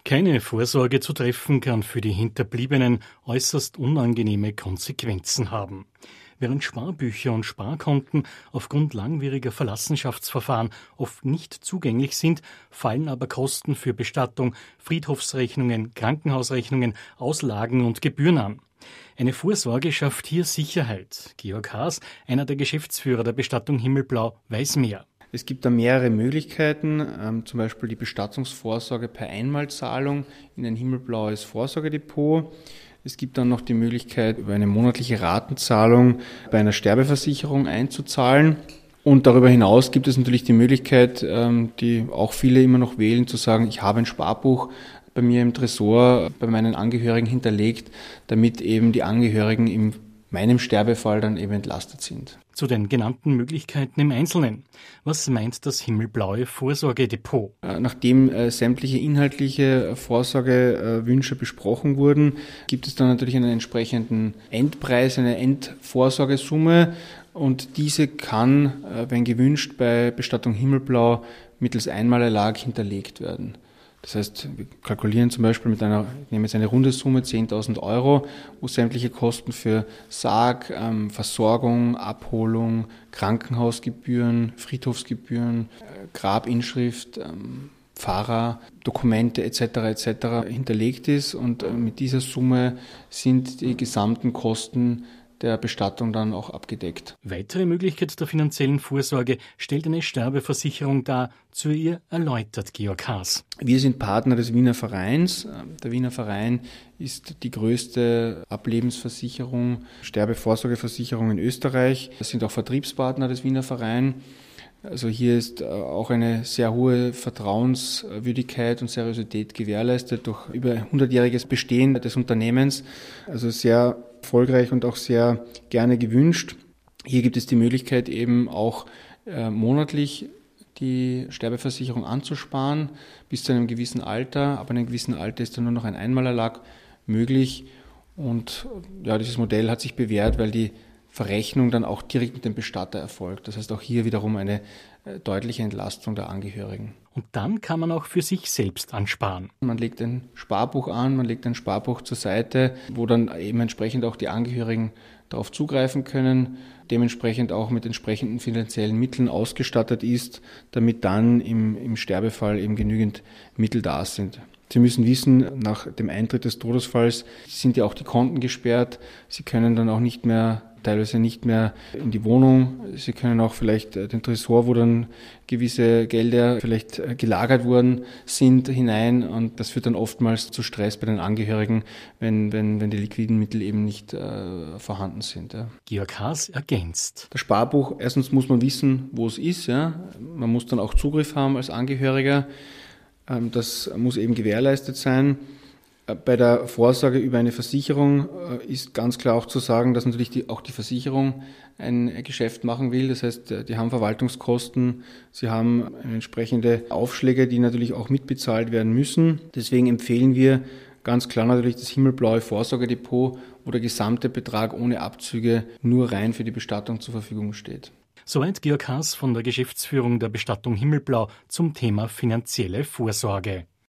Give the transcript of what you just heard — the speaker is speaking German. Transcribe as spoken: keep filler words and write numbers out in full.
Keine Vorsorge zu treffen kann für die Hinterbliebenen äußerst unangenehme Konsequenzen haben. Während Sparbücher und Sparkonten aufgrund langwieriger Verlassenschaftsverfahren oft nicht zugänglich sind, fallen aber Kosten für Bestattung, Friedhofsrechnungen, Krankenhausrechnungen, Auslagen und Gebühren an. Eine Vorsorge schafft hier Sicherheit. Georg Haas, einer der Geschäftsführer der Bestattung Himmelblau, weiß mehr. Es gibt da mehrere Möglichkeiten, ähm, zum Beispiel die Bestattungsvorsorge per Einmalzahlung in ein himmelblaues Vorsorgedepot. Es gibt dann noch die Möglichkeit, über eine monatliche Ratenzahlung bei einer Sterbeversicherung einzuzahlen. Und darüber hinaus gibt es natürlich die Möglichkeit, ähm, die auch viele immer noch wählen, zu sagen, ich habe ein Sparbuch bei mir im Tresor, bei meinen Angehörigen hinterlegt, damit eben die Angehörigen in meinem Sterbefall dann eben entlastet sind. Zu den genannten Möglichkeiten im Einzelnen. Was meint das himmelblaue Vorsorgedepot? Nachdem äh, sämtliche inhaltliche Vorsorgewünsche äh, besprochen wurden, gibt es dann natürlich einen entsprechenden Endpreis, eine Endvorsorgesumme, und diese kann, äh, wenn gewünscht, bei Bestattung Himmelblau mittels Einmalerlag hinterlegt werden. Das heißt, wir kalkulieren zum Beispiel mit einer, ich nehme jetzt eine runde Summe, zehntausend Euro, wo sämtliche Kosten für Sarg, ähm, Versorgung, Abholung, Krankenhausgebühren, Friedhofsgebühren, äh, Grabinschrift, ähm, Pfarrer, Dokumente et cetera et cetera hinterlegt ist, und äh, mit dieser Summe sind die gesamten Kosten der Bestattung dann auch abgedeckt. Weitere Möglichkeit der finanziellen Vorsorge stellt eine Sterbeversicherung dar. Zu ihr erläutert Georg Haas. Wir sind Partner des Wiener Vereins. Der Wiener Verein ist die größte Ablebensversicherung, Sterbevorsorgeversicherung in Österreich. Wir sind auch Vertriebspartner des Wiener Vereins. Also hier ist auch eine sehr hohe Vertrauenswürdigkeit und Seriosität gewährleistet durch über hundertjähriges Bestehen des Unternehmens. Also sehr erfolgreich und auch sehr gerne gewünscht. Hier gibt es die Möglichkeit, eben auch äh, monatlich die Sterbeversicherung anzusparen bis zu einem gewissen Alter. Aber in einem gewissen Alter ist dann nur noch ein Einmalerlag möglich. Und ja, dieses Modell hat sich bewährt, weil die Verrechnung dann auch direkt mit dem Bestatter erfolgt. Das heißt auch hier wiederum eine äh, deutliche Entlastung der Angehörigen. Und dann kann man auch für sich selbst ansparen. Man legt ein Sparbuch an, man legt ein Sparbuch zur Seite, wo dann eben entsprechend auch die Angehörigen darauf zugreifen können, dementsprechend auch mit entsprechenden finanziellen Mitteln ausgestattet ist, damit dann im, im Sterbefall eben genügend Mittel da sind. Sie müssen wissen, nach dem Eintritt des Todesfalls sind ja auch die Konten gesperrt. Sie können dann auch nicht mehr, teilweise nicht mehr in die Wohnung. Sie können auch vielleicht den Tresor, wo dann gewisse Gelder vielleicht gelagert worden sind, hinein. Und das führt dann oftmals zu Stress bei den Angehörigen, wenn, wenn, wenn die liquiden Mittel eben nicht äh, vorhanden sind. Ja. Georg Haas ergänzt. Das Sparbuch, erstens muss man wissen, wo es ist. Ja. Man muss dann auch Zugriff haben als Angehöriger. Das muss eben gewährleistet sein. Bei der Vorsorge über eine Versicherung ist ganz klar auch zu sagen, dass natürlich die, auch die Versicherung ein Geschäft machen will. Das heißt, die haben Verwaltungskosten, sie haben entsprechende Aufschläge, die natürlich auch mitbezahlt werden müssen. Deswegen empfehlen wir ganz klar natürlich das himmelblaue Vorsorgedepot, wo der gesamte Betrag ohne Abzüge nur rein für die Bestattung zur Verfügung steht. Soweit Georg Haas von der Geschäftsführung der Bestattung Himmelblau zum Thema finanzielle Vorsorge.